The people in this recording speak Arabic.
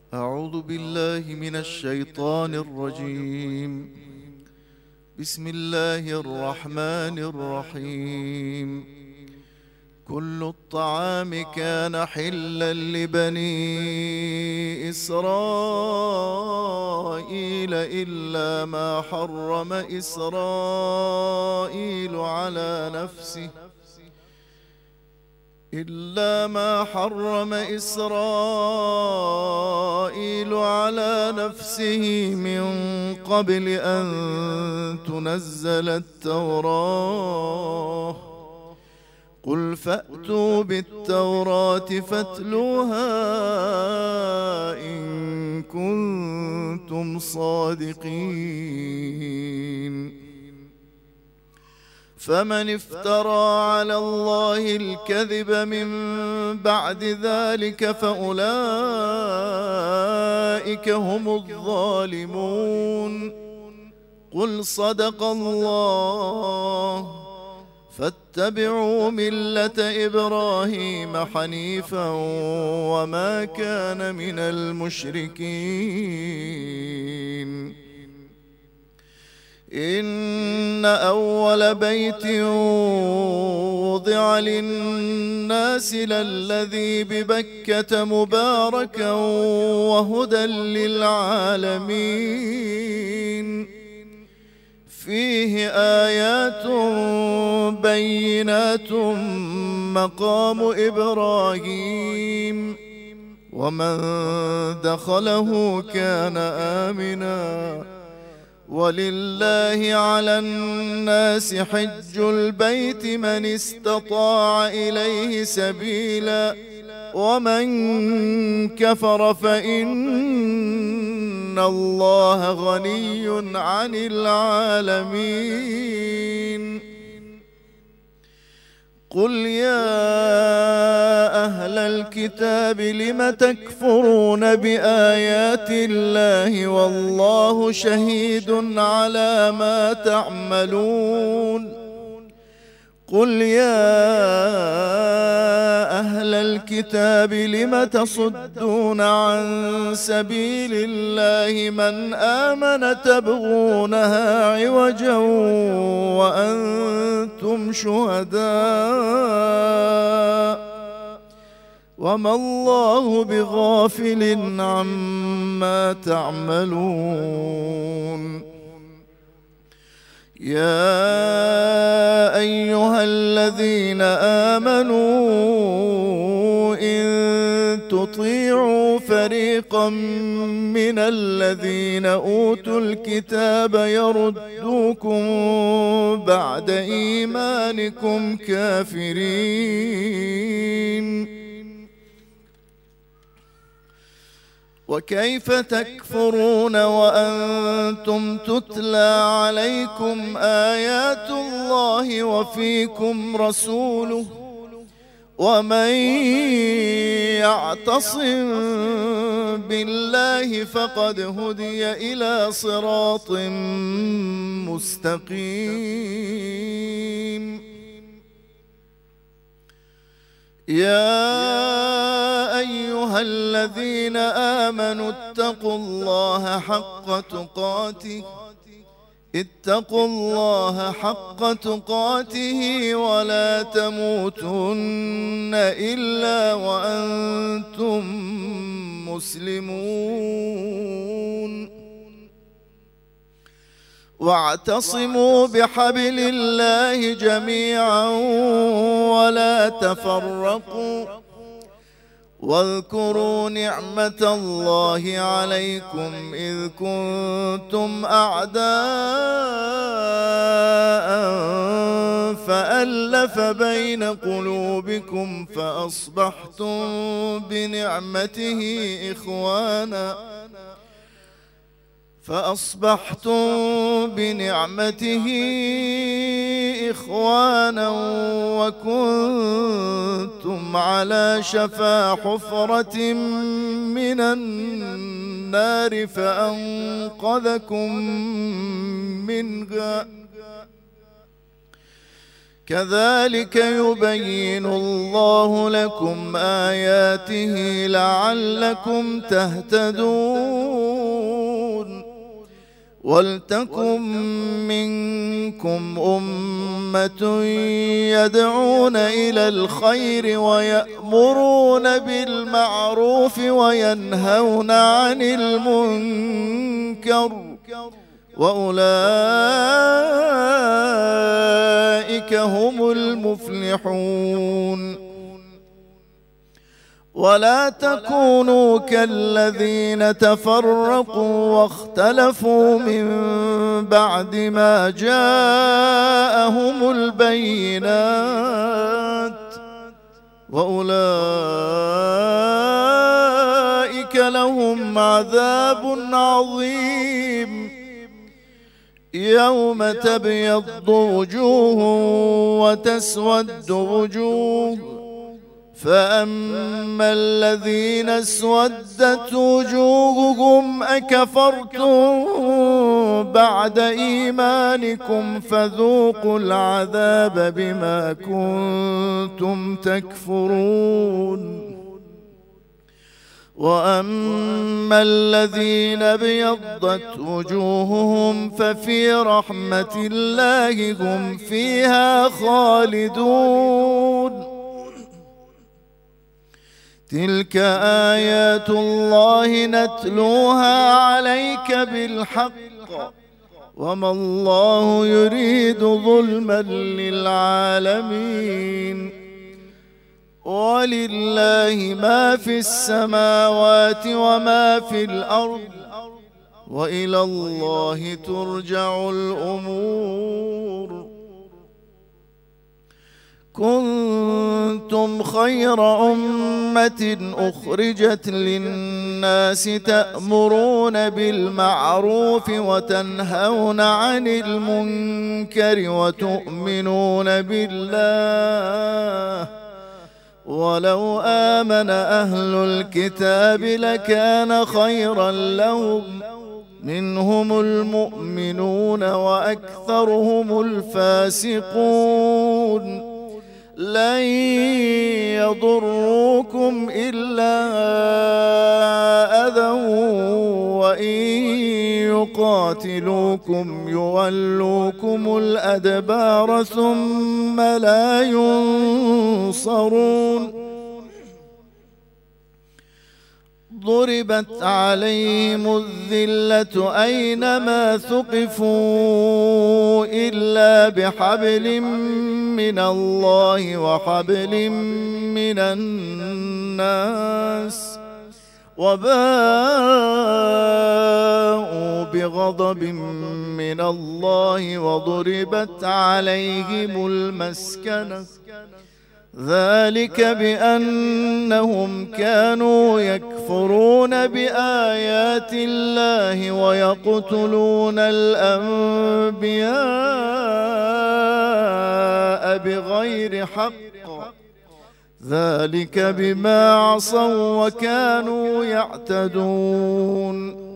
أعوذ بالله من الشيطان الرجيم. بسم الله الرحمن الرحيم. كل الطعام كان حلا لبني إسرائيل إلا ما حرم إسرائيل على نفسه من قبل أن تنزل التوراة. قل فأتوا بالتوراة فاتلوها إن كنتم صادقين. فمن افترى على الله الكذب من بعد ذلك فأولئك هم الظالمون. قل صدق الله. فاتبعوا ملة إبراهيم حنيفا وما كان من المشركين. إن أول بيت وضع للناس للذي ببكة مباركا وهدى للعالمين. فيه آيات بينات مقام إبراهيم ومن دخله كان آمنا. ولله على الناس حج البيت من استطاع إليه سبيلا ومن كفر فإن الله غني عن العالمين. قل يا أهل الكتاب لم تكفرون بآيات الله والله شهيد على ما تعملون. قل يا أهل الكتاب لم تصدون عن سبيل الله من آمن تبغونها عوجا وأنتم شهداء وما الله بغافل عما تعملون. يا أيها الذين آمنوا إن تطيعوا فريقا من الذين أوتوا الكتاب يردوكم بعد إيمانكم كافرين. وكيف تكفرون وأنتم تتلى عليكم آيات الله وفيكم رسوله ومن يعتصم بالله فقد هدي إلى صراط مستقيم. يا أيها الذين آمنوا اتقوا الله حق تقاته ولا تموتن إلا وأنتم مسلمون. واعتصموا بحبل الله جميعا ولا تفرقوا واذكروا نعمة الله عليكم إذ كنتم أعداء فألف بين قلوبكم فأصبحتم بنعمته إخوانا وكنتم على شفا حفرة من النار فأنقذكم منها كذلك يبين الله لكم آياته لعلكم تهتدون ولتكن منكم أمة يدعون إلى الخير ويأمرون بالمعروف وينهون عن المنكر وأولئك هم المفلحون ولا تكونوا كالذين تفرقوا واختلفوا من بعد ما جاءهم البينات وأولئك لهم عذاب عظيم يوم تبيض وجوه وتسود وجوه فأما الذين اسودت وجوههم أكفرتم بعد إيمانكم فذوقوا العذاب بما كنتم تكفرون وأما الذين ابيضت وجوههم ففي رحمة الله هم فيها خالدون تلك آيات الله نتلوها عليك بالحق وما الله يريد ظلما للعالمين ولله ما في السماوات وما في الأرض وإلى الله ترجع الأمور كنتم خير أمة أخرجت للناس تأمرون بالمعروف وتنهون عن المنكر وتؤمنون بالله ولو آمن أهل الكتاب لكان خيرا لهم منهم المؤمنون وأكثرهم الفاسقون لن يضروكم إلا أذى وإن يقاتلوكم يولوكم الأدبار ثم لا ينصرون ضربت عليهم الذلة أينما ثقفوا إلا بحبل من الله وحبل من الناس وباءوا بغضب من الله وضربت عليهم المسكنة ذلك بأنهم كانوا يكفرون بآيات الله ويقتلون الأنبياء بغير حق ذلك بما عصوا وكانوا يعتدون